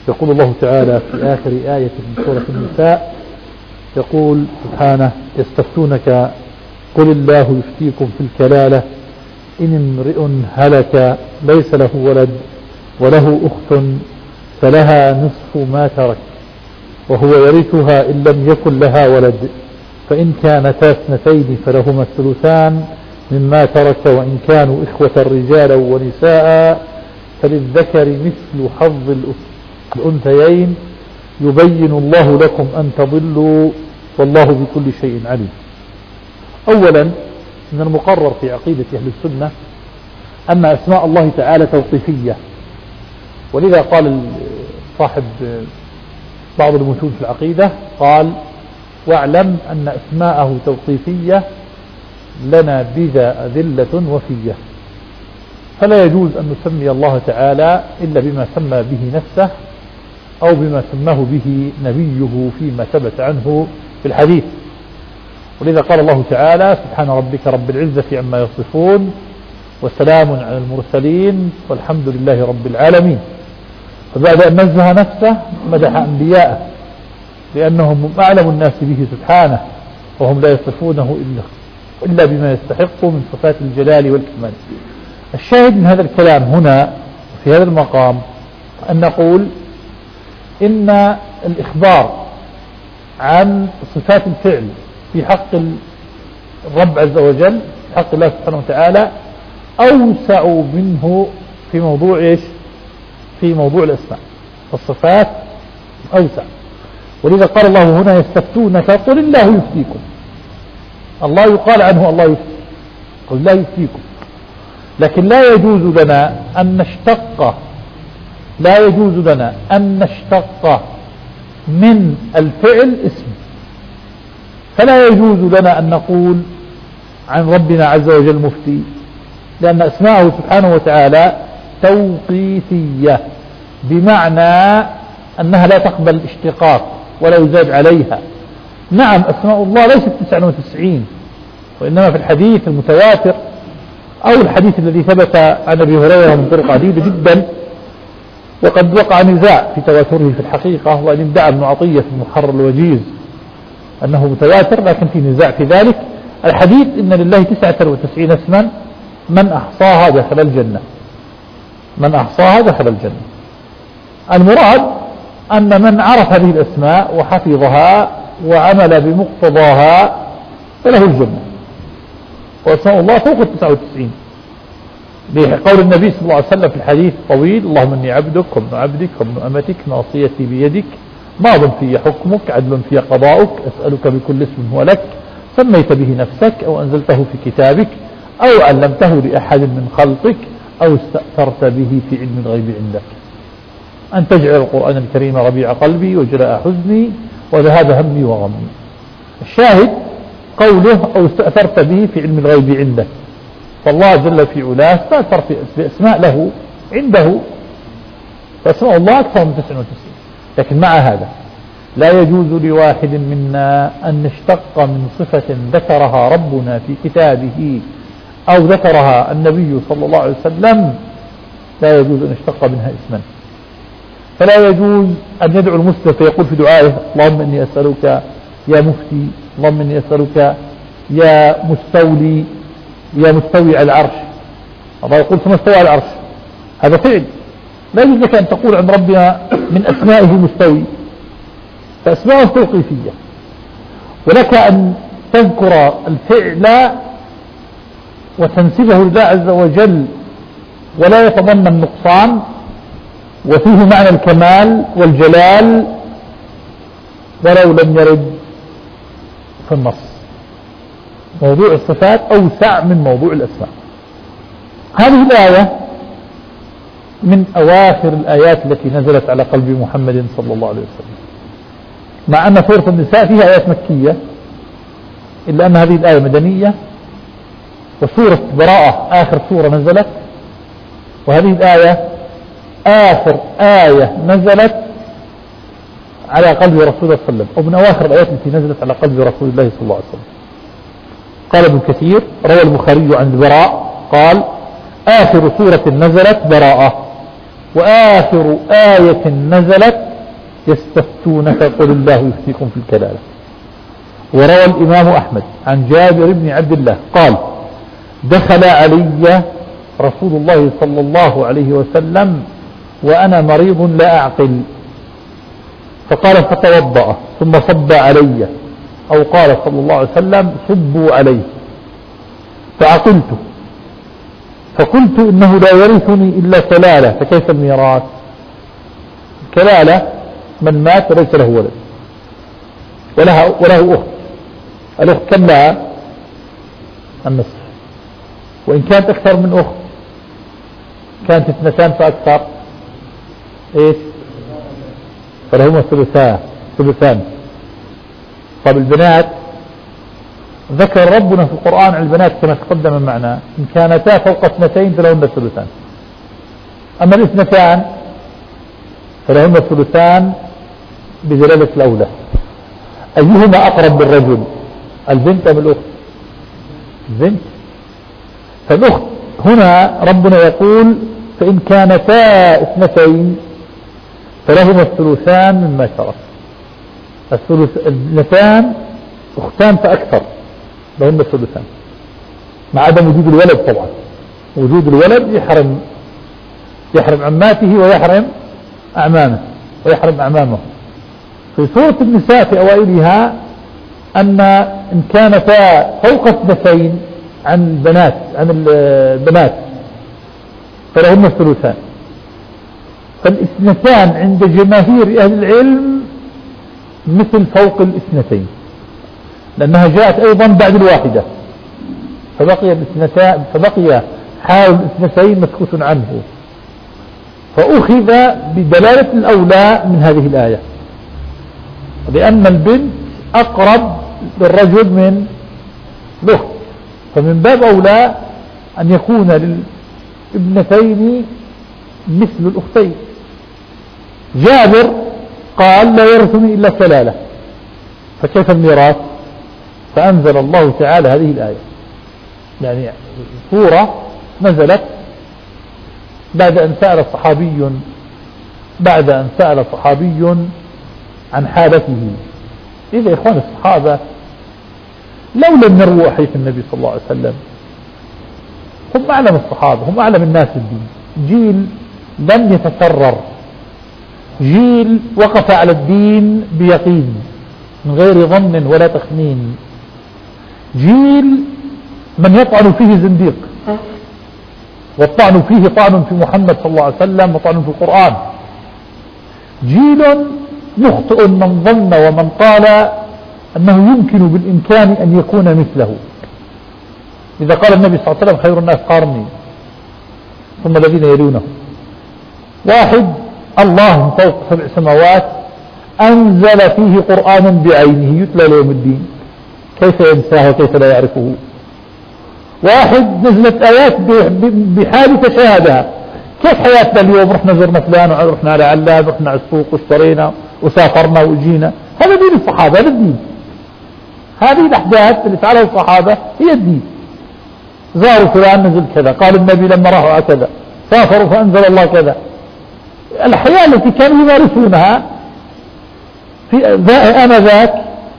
يقول الله تعالى في آخر آية من سورة النساء، يقول سبحانه: يستفتونك قل الله يفتيكم في الكلالة إن امرئ هلك ليس له ولد وله أخت فلها نصف ما ترك وهو يرثها إن لم يكن لها ولد فإن كانتا اثنتين فلهما الثلثان مما ترك وإن كانوا إخوة رجالا ونساء فللذكر مثل حظ الأنثيين يبين الله لكم أن تضلوا والله بكل شيء عليم. أولا، من المقرر في عقيدة أهل السنة أن أسماء الله تعالى توقيفية، ولذا قال صاحب بعض المتون في العقيدة قال: واعلم أن أسماءه توقيفية لنا بذا أذلة وفية، فلا يجوز أن نسمي الله تعالى إلا بما سمى به نفسه أو بما سماه به نبيه فيما ثبت عنه في الحديث. ولذا قال الله تعالى: سبحان ربك رب العزة عما يصفون وسلام على المرسلين والحمد لله رب العالمين. فبعد أن نزه نفسه مدح أنبياءه لأنهم أعلم الناس به سبحانه وهم لا يصفونه إلا بما يستحق من صفات الجلال والكمال. الشاهد من هذا الكلام هنا في هذا المقام أن نقول إن الإخبار عن صفات الفعل في حق الرب عز وجل، في حق الله سبحانه وتعالى، أوسع منه في موضوع إيش؟ في موضوع الأسماء. الصفات أوسع، ولذا قال الله هنا: يستفتونك قل الله يفتيكم. الله يقال عنه الله يفتي، قل الله يفتيكم، لكن لا يجوز لنا أن نشتق من الفعل اسم. فلا يجوز لنا أن نقول عن ربنا عز وجل مفتي، لأن أسماءه سبحانه وتعالى توقيفية، بمعنى أنها لا تقبل الاشتقاق ولا يزاد عليها. نعم، أسماء الله ليست 99، وإنما في الحديث المتواتر أو الحديث الذي ثبت عن أبي هريرة من طرق عديدة جدا، وقد وقع نزاع في تواتره في الحقيقة، وأن ادعى ابن عطية في المحرر الوجيز أنه متواتر، لكن في نزاع في ذلك. الحديث: إن لله 99 اسما من أحصاها دخل الجنة، من أحصاها دخل الجنة. المراد أن من عرف هذه الأسماء وحفظها وعمل بمقتضاها فله الجنة. وأسماء الله فوق 99، بقول النبي صلى الله عليه وسلم في الحديث الطويل: اللهم إني عبدك وابن عبدك وابن أمتك ناصيتي بيدك ماض في حكمك عدل في قضاؤك أسألك بكل اسم هو لك سميت به نفسك أو أنزلته في كتابك أو علمته لأحد من خلقك أو استأثرت به في علم الغيب عندك أن تجعل القرآن الكريم ربيع قلبي وجلاء حزني وذهاب همي وغمي. الشاهد قوله أو استأثرت به في علم الغيب عندك، فالله جل في علاه استأثر بأسماء له عنده، فأسماء الله أكثر من 99. لكن مع هذا لا يجوز لواحد منا أن نشتق من صفة ذكرها ربنا في كتابه أو ذكرها النبي صلى الله عليه وسلم، لا يجوز أن نشتق منها اسما. فلا يجوز أن يدعو المسلم فيقول في دعائه: اللهم إني أسألك يا مفتي، اللهم إني أسألك يا مستولي، يا مستوي على العرش. الله يقول ثم استوى على العرش، هذا فعل. لا يجوز لك أن تقول عن ربنا من أسمائه مستوي، فأسماءه توقيفية. ولك أن تذكر الفعل وتنسبه لله عز وجل ولا يتضمن نقصان وفيه معنى الكمال والجلال ولو لم يرد في النص. موضوع الصفات أوسع من موضوع الأسماء. هذه الآية من أواخر الآيات التي نزلت على قلب محمد صلى الله عليه وسلم، مع أن سورة النساء فيها آيات مكية، إلا أن هذه الآية مدنية، وسورة براءة آخر سورة نزلت، وهذه الآية آخر آية نزلت على قلب رسول الله صلى الله عليه وسلم، أو من أواخر الآيات التي نزلت على قلب رسول الله صلى الله عليه وسلم. قال ابن كثير: روى البخاري عن البراء قال: آخر سورة نزلت براءة، وآخر آية نزلت يستفتونك قل الله يفتيكم في الكلالة. وروى الإمام أحمد عن جابر بن عبد الله قال دخل علي رسول الله صلى الله عليه وسلم وأنا مريض لا أعقل، فقال فتوضأ ثم صب علي، أو قال صلى الله عليه وسلم صبوا عليه، فعقلت فقلت إنه لا يرثني إلا كلالة، فكيف الميراث؟ كلالة من مات وليس له ولد وله أخت، الأخت كم لها؟ النصف، وإن كانت أكثر من أخت كانت 2 فأكثر إيش؟ فلهما ثلثان. طب البنات ذكر ربنا في القرآن عن البنات كما تقدم معنا إن كانتا فوق 2 فلهن الثلثان، أما 2 فلهن الثلثان بدلالة الأولى. أيهما أقرب بالرجل، البنت أم الأخت؟ البنت. فالأخت هنا ربنا يقول فإن كانتا 2 فلهما الثلثان مما ترك. الثلثان أختان فأكثر لهن الثلثان، مع عدم وجود الولد. طبعا وجود الولد يحرم عماته ويحرم أعمامه ويحرم أعمامه. في سورة النساء في أوائلها أن إن كانتا فوق 2 عن البنات فلهن الثلثان. فالاثنتان عند جماهير أهل العلم مثل فوق 2، لأنها جاءت أيضا بعد الواحدة، فبقي حال 2 مسكوت عنه، فأخذ بدلالة الأولى من هذه الآية، لأن البنت أقرب للرجل من الأخت، فمن باب أولى أن يكون للابنتين مثل الأختين. جابر قال لا يرثني إلا كلالة، فكيف الميراث؟ فأنزل الله تعالى هذه الآية، يعني سورة نزلت بعد أن سأل صحابي عن حالته. إذا إخوان الصحابة لو لم يروا حديث النبي صلى الله عليه وسلم، هم أعلم الصحابة، هم أعلم الناس الدين، جيل لم يتكرر، جيل وقف على الدين بيقين من غير ظن ولا تخمين، جيل من يطعن فيه زنديق، والطعن فيه طعن في محمد صلى الله عليه وسلم وطعن في القرآن، جيل مخطئ من ظن ومن قال أنه يمكن بالإمكان أن يكون مثله. إذا قال النبي صلى الله عليه وسلم خير الناس قارني ثم الذين يلونه، واحد الله من فوق 7 سماوات أنزل فيه قرآنا بعينه يتلى ليوم الدين، كيف ينساه وكيف لا يعرفه؟ واحد نزلت آيات بحال تشاهدها، كيف حياتنا اليوم؟ رحنا زرنا فلان ورحنا على علان، رحنا على السوق واشترينا وسافرنا وجينا، هذا دين الصحابة، هذا الدين. هذه الأحداث اللي فعلها الصحابة هي الدين. زاروا فلان نزل كذا، قال النبي لما راحوا كذا، سافروا فأنزل الله كذا. الحياة التي كانوا يمارسونها في آنذاك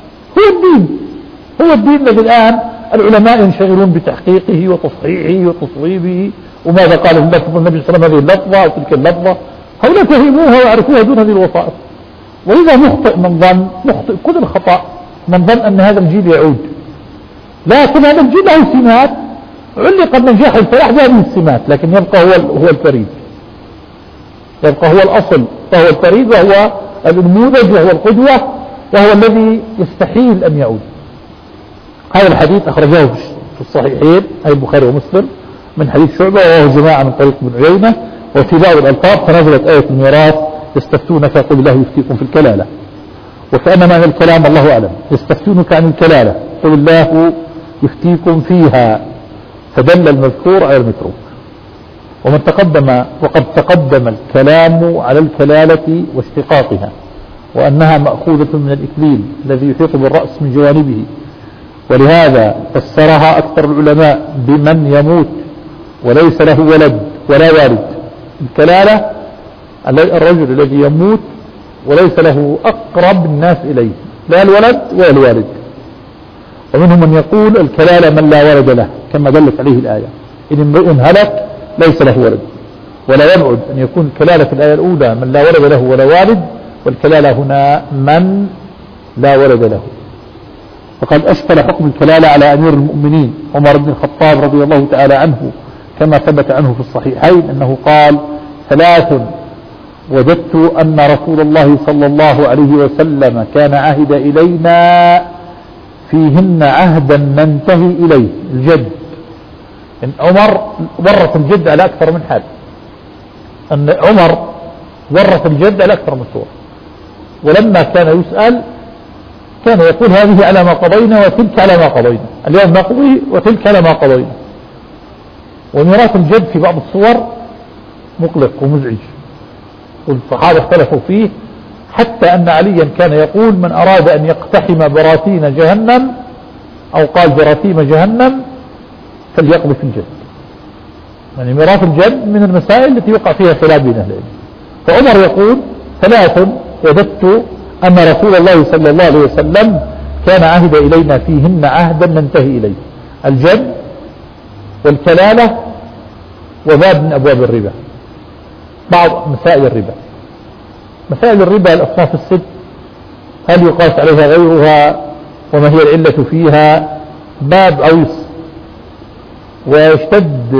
هو الدين الذي الآن العلماء ينشغلون بتحقيقه وتصحيحه وتصويبه، وماذا قال اللفظ النبي صلى الله عليه وسلم هذه اللفظة وتلك اللفظة، هؤلاء فهموها وعرفوها دون هذه الوسائط. ولذا مخطئ كل الخطأ من ظن أن هذا الجيل يعود، لكن هذا الجيل له سمات علق النجاح الفلاح بهذه السمات، لكن يبقى هو الفريد، يبقى هو الأصل، فهو الفريد وهو النموذج وهو القدوة وهو الذي يستحيل أن يعود. هذا الحديث أخرجه في الصحيحين أي البخاري ومسلم من حديث شعبة، وهو جماعة من طريق ابن عيينة، وفي بعض الألفاظ فنزلت آية الميراث يستفتونك قل الله يفتيكم في الكلالة، وكأن معنى الكلام الله أعلم. يستفتونك عن الكلالة قل الله يفتيكم فيها، فدل المذكور على المتروك. وقد تقدم الكلام على الكلالة واشتقاقها، وأنها مأخوذة من الإكليل الذي يحيط بالرأس من جوانبه، ولهذا فسرها أكثر العلماء بمن يموت وليس له ولد ولا والد. الكلالة الرجل الذي يموت وليس له أقرب الناس إليه لا الولد ولا الوالد. ومنهم من يقول الكلالة من لا ولد له كما دلت عليه الآية، إن امرئ هلك ليس له ولد، ولا يبعد أن يكون الكلالة في الآية الأولى من لا ولد له ولا والد، والكلالة هنا من لا ولد له. وقد أشكل حكم الكلالة على أمير المؤمنين عمر بن الخطاب رضي الله تعالى عنه كما ثبت عنه في الصحيحين أنه قال: 3 وجدت أن رسول الله صلى الله عليه وسلم كان عهد إلينا فيهن عهدا ننتهي إليه. الجد، إن عمر ورث الجد على أكثر من حال، أن عمر ورث الجد على أكثر من صورة، ولما كان يسأل كان يقول هذه على ما قضينا وتلك على ما قضينا، اليوم نقضي وتلك على ما قضينا. وميراث الجد في بعض الصور مقلق ومزعج، والصحابة اختلفوا فيه، حتى أن عليا كان يقول: من أراد أن يقتحم براثين جهنم، أو قال براثيم جهنم، فليقضي في الجد. يعني ميراث الجد من المسائل التي يقع فيها خلاف بين أهل العلم. فعمر يقول: 3 وجدت أن رسول الله صلى الله عليه وسلم كان عهد إلينا فيهن عهدا ننتهي إليه: الجد والكلالة وباب من أبواب الربا. بعض مسائل الربا، مسائل الربا الأصناف الست، هل يقاس عليها غيرها، وما هي العلة فيها، باب عويص. ويشتد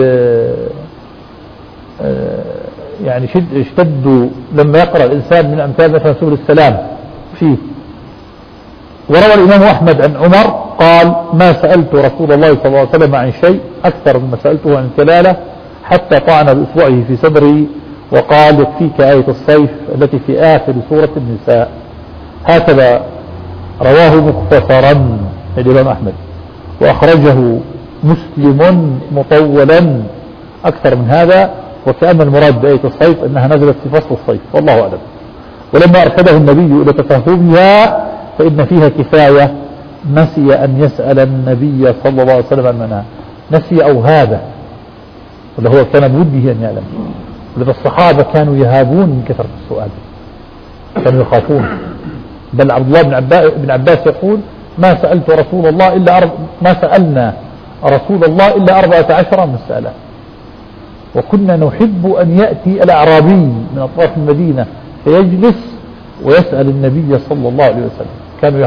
يعني اشتد لما يقرأ الإنسان من أمثال مثلا سبل السلام فيه. وروى الإمام أحمد عن عمر قال: ما سألت رسول الله صلى الله عليه وسلم عن شيء أكثر مما سألته عن الكلالة، حتى طعن بإصبعه في صدري وقال: يكفيك آية الصيف التي في آخر سورة النساء. هكذا رواه مختصرا الإمام أحمد، وأخرجه مسلم مطولا أكثر من هذا، وكأن المراد بآية الصيف أنها نزلت في فصل الصيف، والله أعلم. ولما أرشده النبي إلى تفهمها فإن فيها كفاية، نسي أن يسأل النبي صلى الله عليه وسلم عن منها، نسي أو هذا، ولا هو كان بوده أن يعلم. ولذا الصحابة كانوا يهابون من كثرة السؤال، كانوا يخافون. بل عبد الله بن عباس يقول: ما سألت رسول الله إلا ما سألنا رسول الله إلا 14 مسألة. وكنا نحب أن يأتي الأعرابي من أطراف المدينة فيجلس ويسأل النبي صلى الله عليه وسلم. كانوا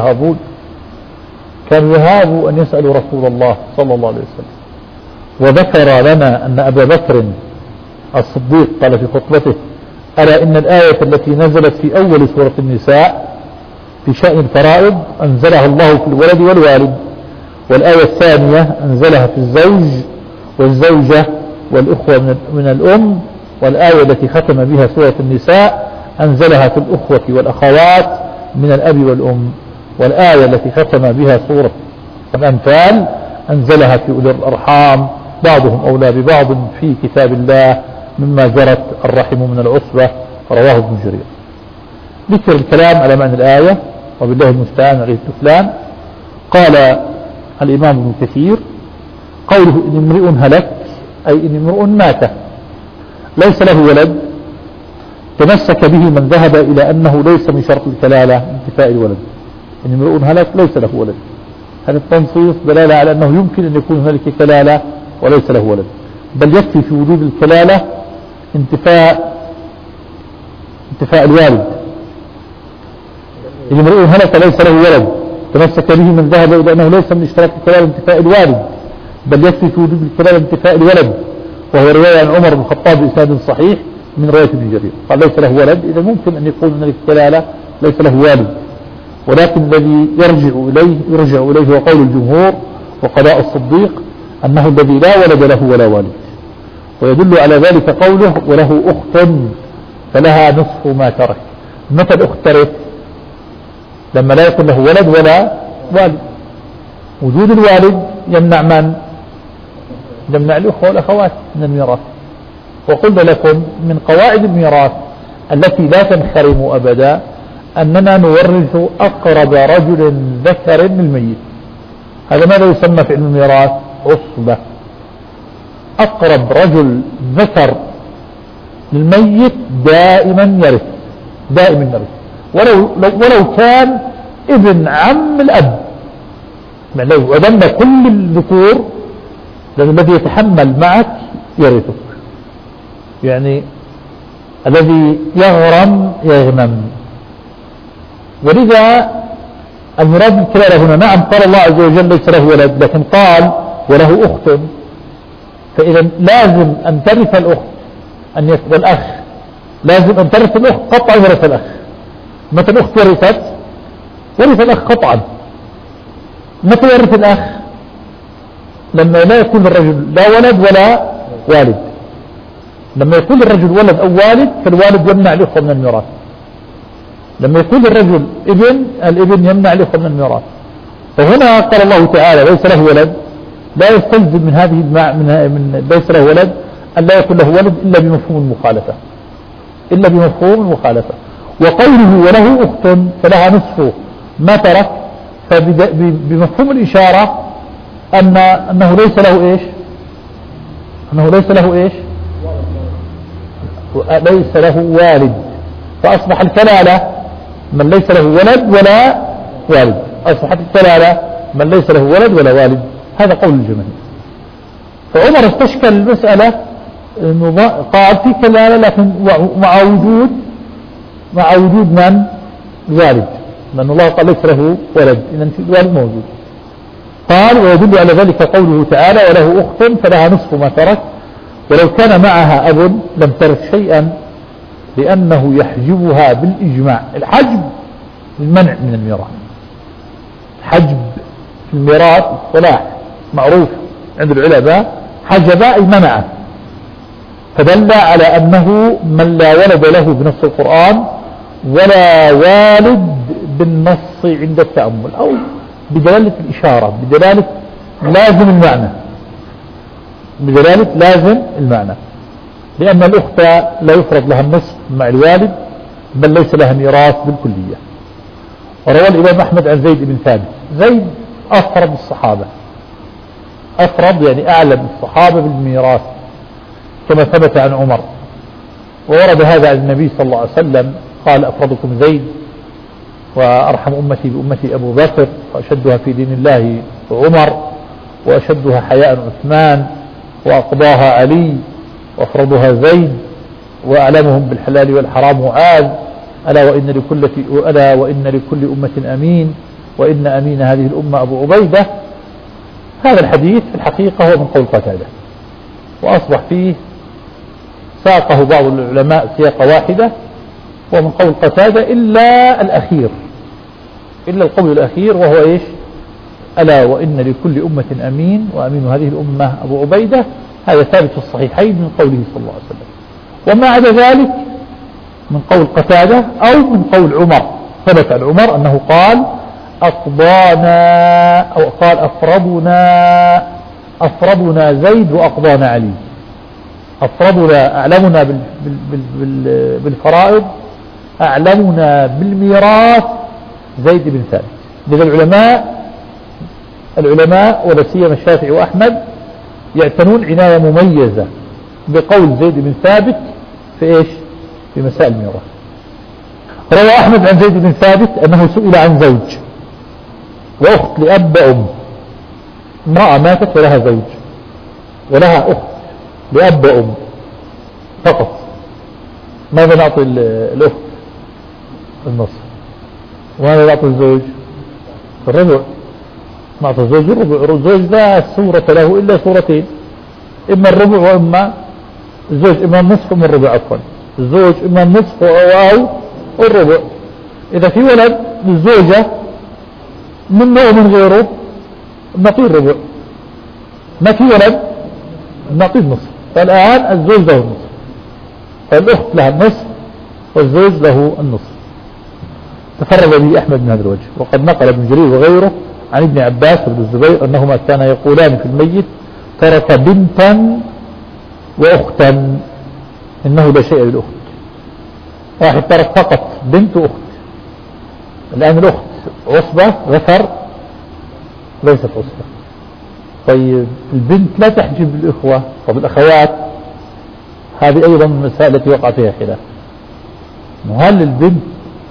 يهابوا أن يسألوا رسول الله صلى الله عليه وسلم. وذكر لنا أن أبا بكر الصديق قال في خطبته: ألا إن الآية التي نزلت في أول سورة النساء في شأن الفرائض أنزلها الله في الولد والوالد، والآية الثانية أنزلها في الزوج والزوجة والإخوة من الأم، والآية التي ختم بها سورة النساء أنزلها في الأخوة والأخوات من الأب والأم، والآية التي ختم بها سورة الأنفال أنزلها في أولي الأرحام بعضهم أولى ببعض في كتاب الله مما جرت الرحم من العصبة. رواه ابن جرير. ذكر الكلام على معنى الآية، وبالله المستعان عليه التفلان. قال الإمام ابن كثير: قوله إن امرئ هلك، أي إن امرئ مات ليس له ولد، تمسك به من ذهب إلى أنه ليس من شرط الكلالة انتفاء الولد. إن امرئ هلك ليس له ولد، هذا التنصيص دلالة على أنه يمكن أن يكون هنالك كلالة وليس له ولد، بل يكفي في وجود الكلالة انتفاء الوالد. إن امرئ هلك ليس له ولد تمسك به من ذهب إلى أنه ليس من اشتراك الكلالة انتفاء الوالد، بل يكفي في وجود الكلالة انتفاء الولد، وهو رواية عن عمر بن الخطاب بإسناد صحيح من رواية ابن جرير قال: ليس له ولد. إذا ممكن أن يكون هنالك كلالة ليس له والد، ولكن الذي يرجع إليه هو قول الجمهور وقضاء الصديق أنه الذي لا ولد له ولا والد. ويدل على ذلك قوله: وله أخت فلها نصف ما ترك. متى الأخت ترك؟ لما لا يكون له ولد ولا والد. وجود الوالد يمنع من؟ يمنع الأخوة والأخوات من الميراث. وقلنا لكم من قواعد الميراث التي لا تنخرم أبدا أننا نورث أقرب رجل ذكر للميت. هذا ماذا يسمى في علم الميراث؟ عصبة. أقرب رجل ذكر للميت دائما يرث، دائما يرث، ولو كان ابن عم الأب، يعني لو عدم كل الذكور الذي يتحمل معك يرثك، يعني الذي يغرم يغنم. ولذا المراد بالكلالة هنا، نعم قال الله عز وجل ليس له ولد، لكن قال وله أخت، فإذا لازم أن ترث الأخت والأخ، لازم أن ترث الأخت قطعا ورث الأخ. متى الأخت ورثت؟ ورث الأخ قطعا. متى يرث الأخ؟ لما لا يكون الرجل لا ولد ولا والد. لما يكون الرجل ولد أو والد فالوالد يمنع الأخوة من الميراث. لما يكون الرجل ابن، الابن يمنع الأخوة من الميراث. فهنا قال الله تعالى ليس له ولد، لا يستلزم من هذه من ليس له ولد أن لا يكون له ولد إلا بمفهوم المخالفة، إلا بمفهوم المخالفة. وقوله وله أخت فلها نصف ما ترك، فبمفهوم الإشارة أنه ليس له إيش؟ أنه ليس له إيش؟ ليس له والد، فأصبح الكلالة من ليس له ولد ولا والد، أصبحت الكلالة من ليس له ولد ولا والد. هذا قول الجماهير. فعمر استشكل المسألة انه قال في كلالة لكن مع وجود من؟ والد، لأن الله قال ليس له ولد، إذن الوالد موجود. قال ويدل على ذلك قوله تعالى وله أخت فلها نصف ما ترك ولو كان معها أب لم ترث شيئا لأنه يحجبها بالإجماع. الحجب المنع من الميراث، حجب في الميراث الصلاح معروف عند العلماء، حجب أي منع، فدل على أنه من لا ولد له بنص القرآن ولا والد بالنص عند التأمل، أو بدلالة الإشارة، بدلالة لازم المعنى، بدلالة لازم المعنى، لأن الأخت لا يفرض لها النصف مع الوالد بل ليس لها ميراث بالكلية. وروى الإمام أحمد عن زيد بن ثابت، زيد أفرض الصحابة، أفرض يعني أعلم الصحابة بالميراث كما ثبت عن عمر، وورد هذا عن النبي صلى الله عليه وسلم قال أفرضكم زيد وأرحم أمتي بأمتي أبو بكر وأشدها في دين الله عمر وأشدها حياء عثمان وأقضاها علي وأفرضها زيد وأعلمهم بالحلال والحرام معاذ ألا وإن لكل أمة أمين وإن أمين هذه الأمة أبو عبيدة. هذا الحديث في الحقيقة هو من قول قتادة، وأصبح فيه ساقه بعض العلماء سياقة واحدة ومن قول قتادة إلا الأخير، إلا القول الأخير وهو إيش؟ ألا وإن لكل أمة أمين وأمين هذه الأمة أبو عبيدة. هذا ثابت في الصحيحين من قوله صلى الله عليه وسلم. وما عدا ذلك من قول قتادة أو من قول عمر، ثبت عن عمر أنه قال أقضانا أو قال أفرضنا زيد وأقضانا علي، أفرضنا أعلمنا بالفرائض أعلمنا بالميراث زيد بن ثابت. لذا العلماء ولا سيما الشافعي وأحمد يعتنون عناية مميزة بقول زيد بن ثابت في إيش؟ في مسائل الميراث. روى أحمد عن زيد بن ثابت أنه سئل عن زوج وأخت لأب أم، امرأة ماتت ولها زوج ولها أخت لأب أم فقط، ماذا نعطي الأخت؟ النصف. وماذا نعطي الزوج؟ الربع. نعطي الزوج الربع. الزوج لا صورة له إلا صورتين، إما الربع وإما الزوج، إما النصف وإما الربع، عفوا الزوج إما النصف أو الربع. إذا في ولد للزوجة منه ومن غيره نعطيه الربع، ما في ولد نعطيه النصف. فالآن الزوج له النصف، فالأخت لها النصف والزوج له النصف. تفرد به أحمد من هذا الوجه. وقد نقل ابن جرير وغيره عن ابن عباس وابن الزبير أنهما كانا يقولان في الميت ترك بنتا وأختا إنه لا شيء للأخت. واحد ترك فقط بنت وأخت، الآن الأخت عصبة ذكر ليست عصبة. طيب البنت لا تحجب الإخوة، طب الأخوات هذه أيضا من المسائل التي وقع فيها خلاف. هل البنت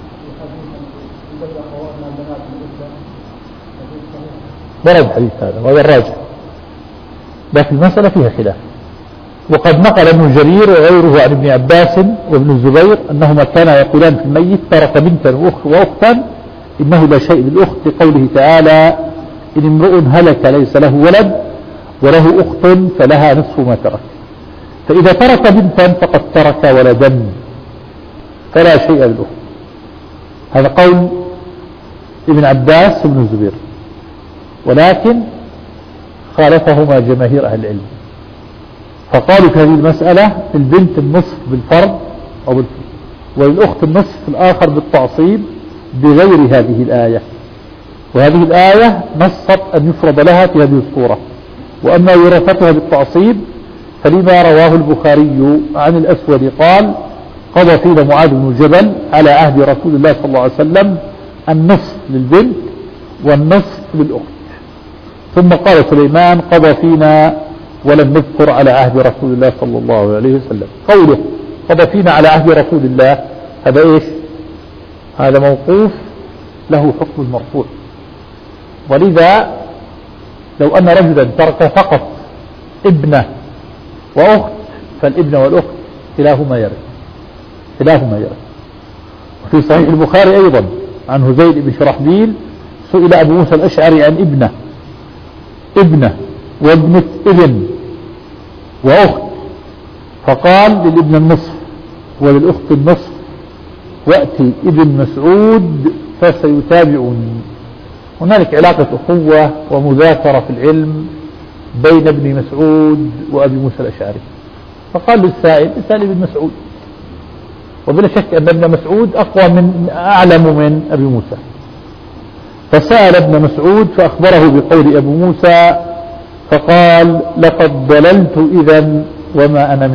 ورد حديث هذا وهذا الراجح، لكن المسألة فيها خلاف. وقد نقل ابن جرير وغيره عن ابن عباس وابن الزبير أنهما كانا يقولان في الميت ترك بنتا وأختا إنه لا شيء للأخت، لقوله تعالى إن امرؤ هلك ليس له ولد وله أخت فلها نصف ما ترك، فإذا ترك بنتا فقد ترك ولدا فلا شيء للأخت. هذا قول ابن عباس وابن الزبير، ولكن خالفهما جماهير أهل العلم، فقالوا في هذه المسألة البنت النصف بالفرض أو بالفرض، وللأخت النصف الآخر بالتعصيب بغير هذه الآية. وهذه الآية نصت أن يفرض لها في هذه الصورة. وأما ورثتها بالتعصيب فلما رواه البخاري عن الأسود قال قضى فينا معاذ بن جبل على عهد رسول الله صلى الله عليه وسلم النصف للبنت والنصف للأخت، ثم قال سليمان قضى فينا ولم نذكر على عهد رسول الله صلى الله عليه وسلم. قوله قضى فينا على عهد رسول الله هذا إيش؟ هذا موقوف له حكم المرفوع. ولذا لو أن رجلا ترك فقط ابنه وأخت فالابن والأخت كلاهما يرث. وفي صحيح البخاري أيضا عن هذيل بن شرحبيل سئل أبو موسى الأشعري عن ابنه وابنة ابن وأخت، فقال للابن النصف وللأخت النصف، وأتي ابن مسعود فسيتابعني. هنالك علاقة أخوة ومذاكرة في العلم بين ابن مسعود وأبي موسى الأشعري، فقال للسائل اسأل ابن مسعود، وبلا شك أن ابن مسعود أعلم من أبي موسى، فسأل ابن مسعود فأخبره بقول أبو موسى فقال لقد ضللت إذن وما أنا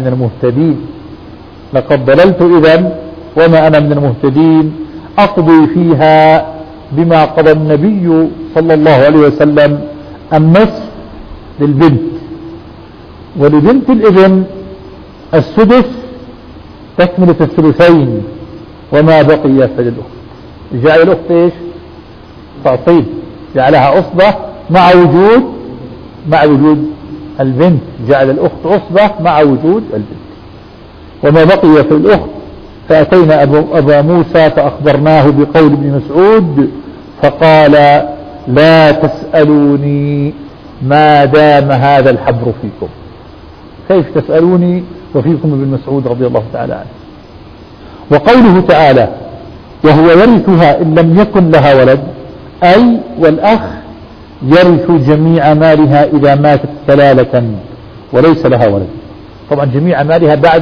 من المهتدين أقضي فيها بما قضى النبي صلى الله عليه وسلم النصف للبنت، ولبنت الابن السدس تكملة الثلثين وما بقي فللأخت. جعل الأخت إيش؟ تعصيب، جعلها أصبة مع وجود البنت، جعل الأخت أصبة مع وجود البنت. وما بقي في الأخت فأتينا أبا موسى فأخبرناه بقول ابن مسعود فقال لا تسألوني ما دام هذا الحبر فيكم. كيف تسألوني وفيكم ابن مسعود رضي الله تعالى عنه. وقوله تعالى وهو يرثها إن لم يكن لها ولد، أي والأخ يرث جميع مالها إذا ماتت كلالة وليس لها ولد. طبعا جميع مالها بعد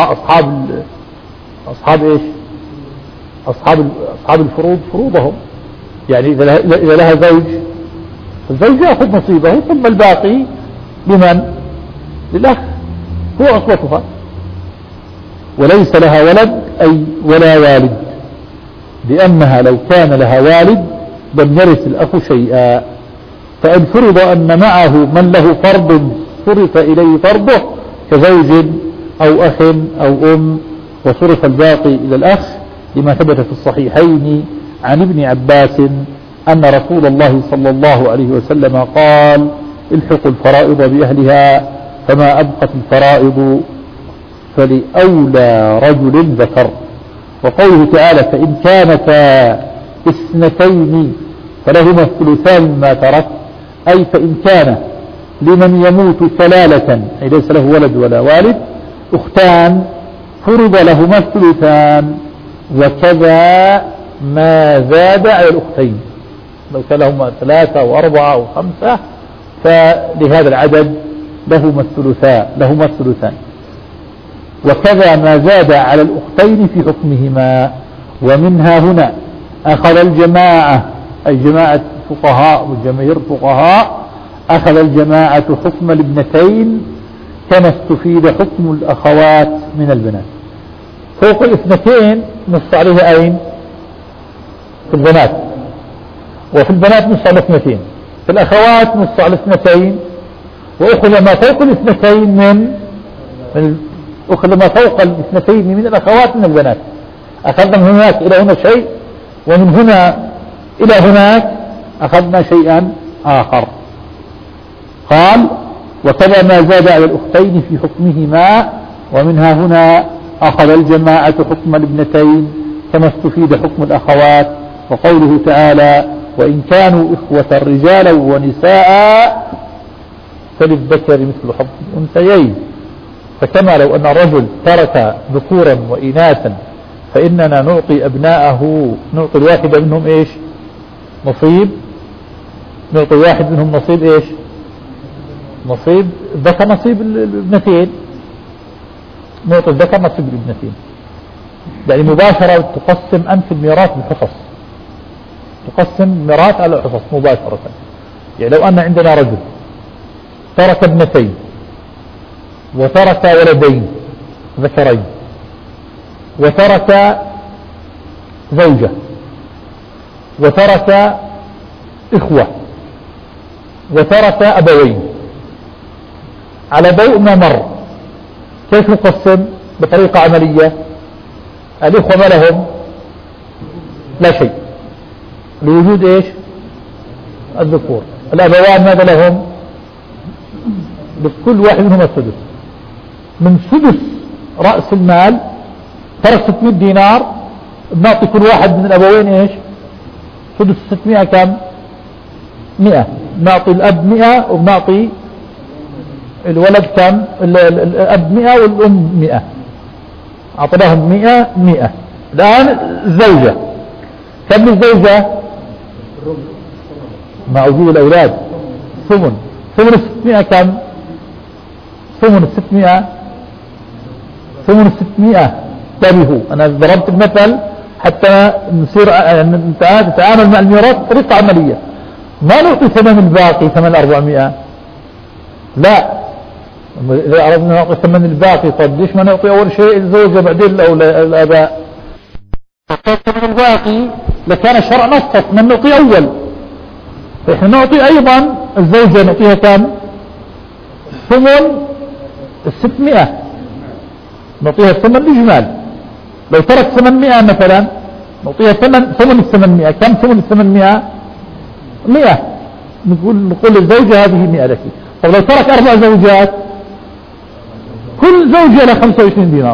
أصحاب إيش؟ أصحاب الفروض فروضهم، يعني إذا لها زوج الزوج يأخذ نصيبه، ثم الباقي لمن؟ للأخ هو عصبتها. وليس لها ولد أي ولا والد، لأنها لو كان لها والد لم يرث الأخ شيئا. فإن فرض أن معه من له فرض صرف إليه فرضه كزوج أو أخ أو أم، وصرف الباقي إلى الأخ، لما ثبت في الصحيحين عن ابن عباس أن رسول الله صلى الله عليه وسلم قال الحقوا الفرائض بأهلها، فما أبقت الفرائض فلأولى رجل ذكر. وقوله تعالى فإن كانتا اثنتين فلهما الثلثان مما ترك، أي فإن كان لمن يموت كلالة أي ليس له ولد ولا والد أختان فرض لهما الثلثان، وكذا ما زاد على الأختين، لو كان لهما 3 أو 4 أو 5 فلهذا العدد لهما الثلثان، وكذا ما زاد على الأختين في حكمهما. ومنها هنا أخذ الجماعة أي جماعة الفقهاء وجماهير الفقهاء أخذ الجماعة حكم الابنتين كما استفيد حكم الأخوات من البنات. فوق الاثنتين نص عليها أين؟ في البنات، وفي البنات نص على الاثنتين، في الأخوات نص على الاثنتين، وأخذ ما فوق الاثنتين من أخذ ما فوق الاثنتين من الأخوات من البنات، أخذنا من هناك إلى هنا شيء، ومن هنا إلى هناك أخذنا شيئا آخر. قال وكذا ما زاد على الأختين في حكمهما، ومنها هنا أخذ الجماعة حكم الابنتين كما استفيد حكم الأخوات. وقوله تعالى وإن كانوا إخوة رجالا ونساء فللذكر مثل حظ الأنثيين. فكما لو أن الرجل ترك ذكورا وإناثا فإننا نعطي أبناءه، نعطي الواحد منهم إيش؟ نصيب، نعطي واحد منهم نصيب إيش؟ نصيب الذكر، نصيب الابنتين، نعطي الذكر نصيب الابنتين. يعني مباشرة تقسم أنت الميراث بحصص، تقسم الميراث على حصص مباشرة. يعني لو أن عندنا رجل ترك ابنتين وترك ولدين ذكرين وترك زوجة وترك إخوة وترك أبوين، على ضوء ما مر كيف نقسم؟ بطريقة عملية. الإخوة ما لهم؟ لا شيء لوجود إيش؟ الذكور. الأبوان ماذا لهم؟ لكل واحد منهم السدس. من سدس رأس المال ترك 600 دينار، بنعطي كل واحد من الأبوين إيش؟ سدس 600 كم؟ 100. بنعطي الأب 100 وبنعطي الولد كم؟ الأب 100 والأم 100، أعطيناهم 100. الآن الزوجة كم الزوجة؟ مع وجود الأولاد ثمن 600 كم؟ ثمن 600 انتبهوا، أنا ضربت المثل حتى نصير نتعامل مع الميراث بطريقة عملية. ما نعطي ثمن الباقي، ثمن 400 لا. إذا أردنا نعطي ثمن الباقي طب ليش ما نعطي أول شيء الزوجة بعدين الآباء؟ ثمن الباقي لكان الشرع نصف من نعطي أول، فإحنا نعطي أيضا الزوجة نعطيها كم؟ ثمن 600، نعطيها الثمن الإجمال. لو ترك 800 مثلا نعطيها ثمن 800. كم ثمن 800؟ 100. نقول للزوجة هذه 100 لك. طب لو ترك 4 زوجات كل زوجة لها 25 دينار،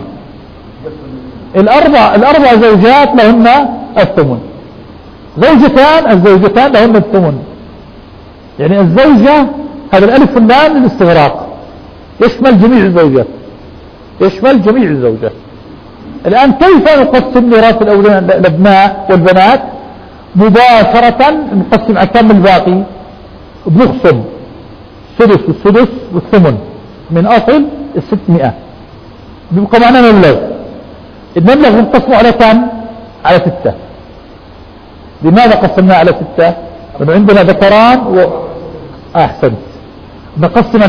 الأربع زوجات لهن الثمن، الزوجتان لهن الثمن. يعني الزوجة هذا الألف واللام للاستغراق، يشمل جميع الزوجات، يشمل جميع الزوجات. الآن كيف نقسم ميراث الأبناء والبنات؟ مباشرة نقسم أكم الباقي، بنقسم سدس والسدس والثمن من أصل 600، بيبقى معنا المبلغ بنقسمه على كم؟ على 6. لماذا قسمناه على 6؟ لأنه عندنا ذكران أحسنت. نقسم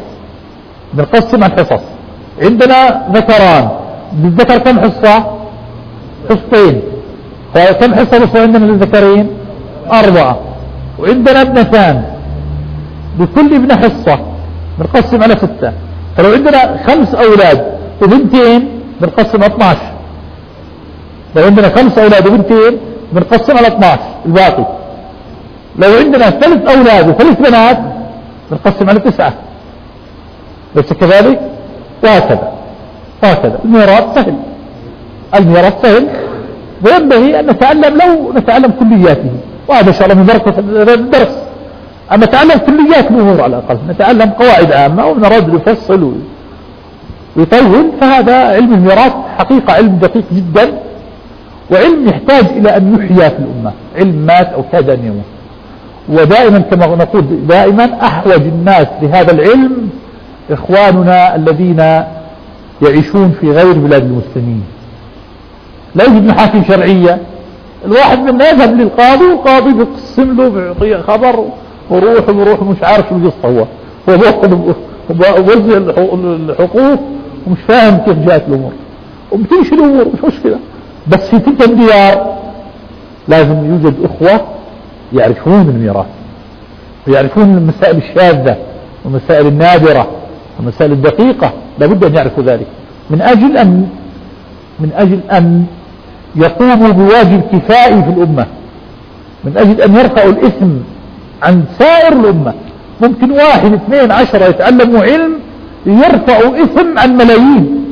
الحصص. عندنا ذكران، للذكر كم حصة؟ حصتين. فكم حصة بصوا عندنا للذكرين؟ 4. وعندنا ابنتان، لكل ابن حصة، بنقسم على 6. فلو عندنا 5 أولاد وبنتين بنقسم 12. لو عندنا 5 أولاد وبنتين بنقسم على 12 الباقي. لو عندنا 3 أولاد و3 بنات بنقسم على 9. ليس كذلك؟ وهكذا الميراث سهل، وينبغي أن نتعلم كلياته، وهذا إن شاء الله من بركة الدرس. أما نتعلم كليات الأمور على الأقل، نتعلم قواعد عامة ونرد يفصل ويطول. فهذا علم الميراث حقيقة علم دقيق جدا، وعلم يحتاج إلى أن يحيى في الأمة. علم مات أو كاد أن يموت. ودائما كما نقول دائما أحوج الناس لهذا العلم إخواننا الذين يعيشون في غير بلاد المسلمين. لا يوجد محاكم شرعية، الواحد منا يذهب للقاضي والقاضي بيقسم له بيعطيه خبر وروح مش عارف شو القصة، هو بوزع الحقوق ومش فاهم كيف جاءت الأمور، وبتمشي الأمور مش مشكلة. بس في تلك الديار لازم يوجد إخوة يعرفون الميراث ويعرفون المسائل الشاذة والمسائل النادرة والمسائل الدقيقة، لابد أن يعرفوا ذلك. من أجل أن يقوموا بواجب كفائي في الأمة، من أجل أن يرفعوا الإثم عن سائر الأمة. ممكن 1 2 10 يتعلموا علم يرفعوا إثم عن ملايين.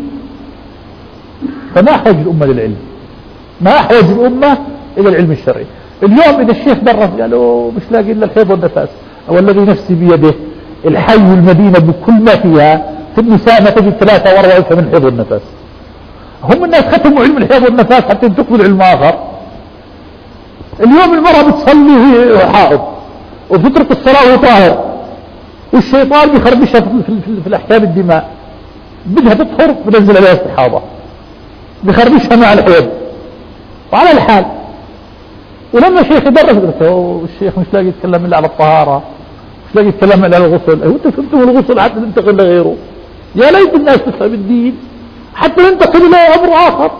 فما أحوج الأمة للعلم، ما أحوج الأمة إلى العلم الشرعي. اليوم إذا الشيخ درس قالوا مش لاقي إلا الحيض والنفاس، أو الذي نفسي بيده الحي والمدينة بكل ما فيها في النساء ما تجد 3 و4 يفهم الحيض والنفاس. هم الناس ختموا علم الحيض والنفاس حتى تقبل علم آخر. اليوم المرأة بتصلي وهي حائض وتترك الصلاة وهو طاهر، والشيطان بيخربشها في الأحكام الدماء، بدها تطهر بنزل عليها استحاضة، بيخربشها مع الحيض وعلى الحال. ولما الشيخ يدرس الشيخ مش لاقي يتكلم إلا على الطهارة، مش لاقي يتكلم إلا على الغسل. وانت فهمتم الغسل حتى تنتقل لغيره. يا ليت الناس تفهم الدين حتى ننتقل إلى أمر آخر.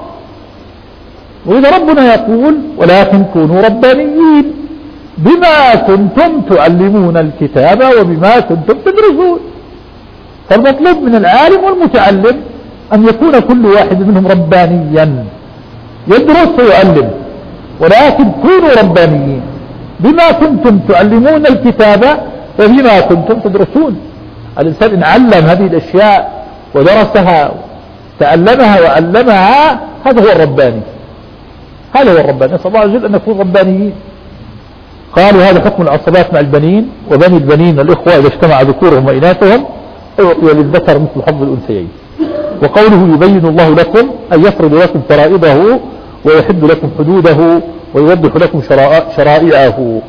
وإذا ربنا يقول ولكن كونوا ربانيين بما كنتم تعلمون الكتاب وبما كنتم تدرسون. فالمطلوب من العالم والمتعلم أن يكون كل واحد منهم ربانيا يدرس ويعلم، ولكن كونوا ربانيين بما كنتم تعلمون الكتاب وبما كنتم تدرسون. الإنسان إن علم هذه الأشياء ودرسها تعلمها وعلمها هذا هو الرباني، هذا هو الرباني. نسأل الله عز وجل أن نكون ربانيين. قالوا هذا حكم العصبات مع البنين، وبني البنين الإخوة إذا اجتمع ذكورهم وإناثهم وللذكر مثل حظ الأنثيين. وقوله يبين الله لكم أن يفرض لكم فرائضه ويحد لكم حدوده ويوضح لكم شرائعه.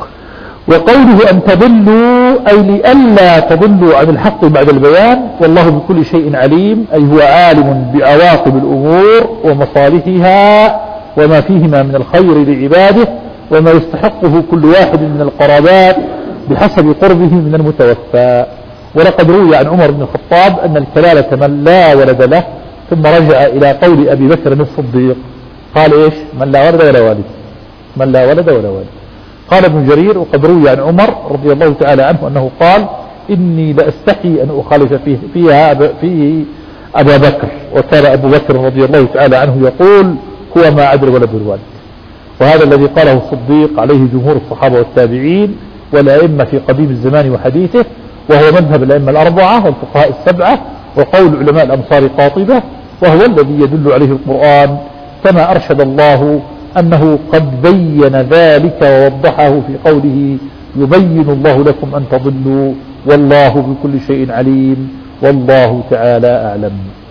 وقوله أن تضلوا أي لئلا تضلوا عن الحق بعد البيان، والله بكل شيء عليم أي هو عالم بعواقب الأمور ومصالحها وما فيهما من الخير لعباده وما يستحقه كل واحد من القرابات بحسب قربه من المتوفى. ولقد روي عن عمر بن الخطاب أن الكلالة من لا ولد له، ثم رجع إلى قول أبي بكر الصديق قال إيش؟ من لا ولد ولا والد، من لا ولد ولا والد. قال ابن جرير وقد روي عن عمر رضي الله تعالى عنه أنه قال إني لأستحي أن أخالف فيه أبا بكر. وكان أبو بكر رضي الله تعالى عنه يقول هو ما عدل ولد الوالد. وهذا الذي قاله الصديق عليه جمهور الصحابة والتابعين والأئمة في قديم الزمان وحديثه، وهو مذهب الأئمة الأربعة والفقهاء السبعة وقول علماء الأمصار قاطبة، وهو الذي يدل عليه القرآن كما أرشد الله أنه قد بين ذلك ووضحه في قوله يبين الله لكم أن تضلوا والله بكل شيء عليم والله تعالى أعلم.